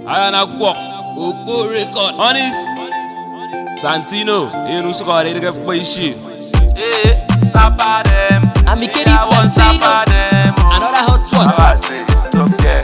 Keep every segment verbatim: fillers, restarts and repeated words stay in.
Ayana Kwok, Oko Record, Honest, Santino, Enuska, they get play shit. Eh, Sapa them. Amikedi Santino, another hot one. I say, okay.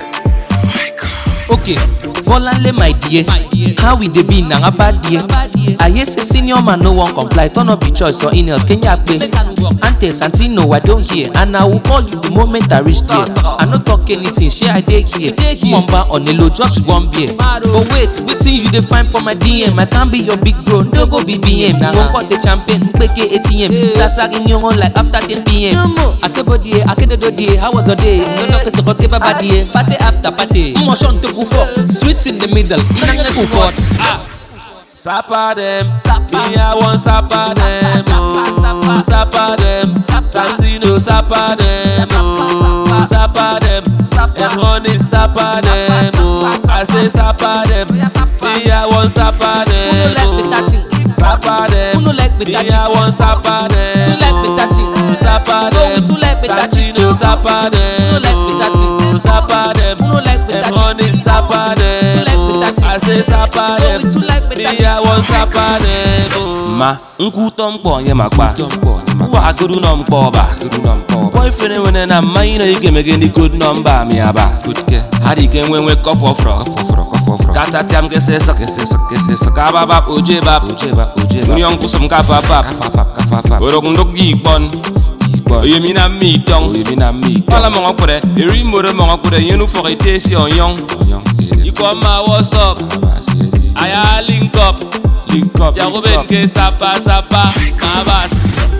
Okay, Bolanle my dear, how we dey be na bad dear. I hear say senior man no one comply, turn up the choice or in-house Kenya pay. Ante Santino, I don't hear, and I will call you the moment I reach there. I no talk anything, share I dey here. Mumba on the low, just one beer. But wait, wetin you dey find for my D M? I can't be your big bro, no go B B M. Now one got the champion, Mpeke A T M. Sasa in your own like after ten P M. Akebodie, akedodie, how was your day? No talk to Koke Babadie, party after party. Motion to go for, sweet in the middle, inang go for. Ah. Sapa them, me I want Sapa them, oh, Sapa them, Santino Sapa them, oh, Sapa them, and honey Sapa them, oh, I say Sapa them, me I want Sapa them, Who no like me touching? Sapa them, Who no like me me touching? I want Sapa them, Too like me touching? Sapa No, we them, too like me touching. Santino Sapa them, Who no like me touching? Sapa them, Who no like me and touching? honey Sapa them, Too like me touching? I say Sapa No, them, we too like me me touching. I want Sapa them. Ma, nkuto mkpo nye makpa. Uwa aguru no mkpo ba. Boyfriend wene na maina ike mege ni good number mi aba. Hari ke mwenwe kofo fro. Kata tiam ke se sak ke se ka baba oje bab. Nyong kusum ka baba. Orok ndok gikbon. Oye mina mi tong. Pala mongo kure. Eri moro mongo kure. Yenu fore tesi on yong. Iko ma what's up? Aya link up. Link up. Jaruben ke sapa sapa. Mabas.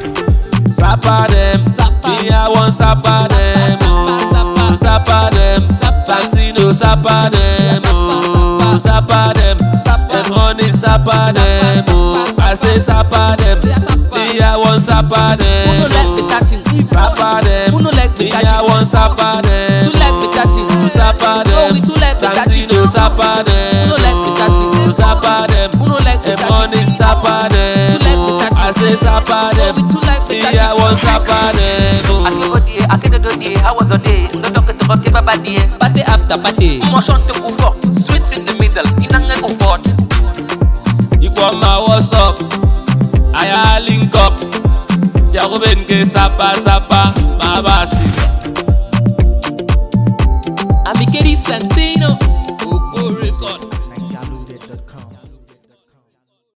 Sapa them. Me I want sapa them. Oh, sapa them. Santino sapa them. Oh, sapa them. And honey sapa them. Oh, I say sapa them. Me I want sapa them. Who no like me touching? Sapa them. Who no like me Me I touching? want sapa them. Too like me touching? Sapa No, them. we too like me touching. Santino sapa them. Who no like me touching? Sapa them. Who no like me And touching? money sapa them. Too like me touching? I say sapa No, them. we too like me Me touching. I want sapa them. Akebodie, akedodie, how was your day? No talk to Koke Babadie, party after party. Motion to go for, sweet in the middle, inang go for. You come my what's up? I link up. Jaruben ke sapa sapa. Mabasi. Amikedi Santino.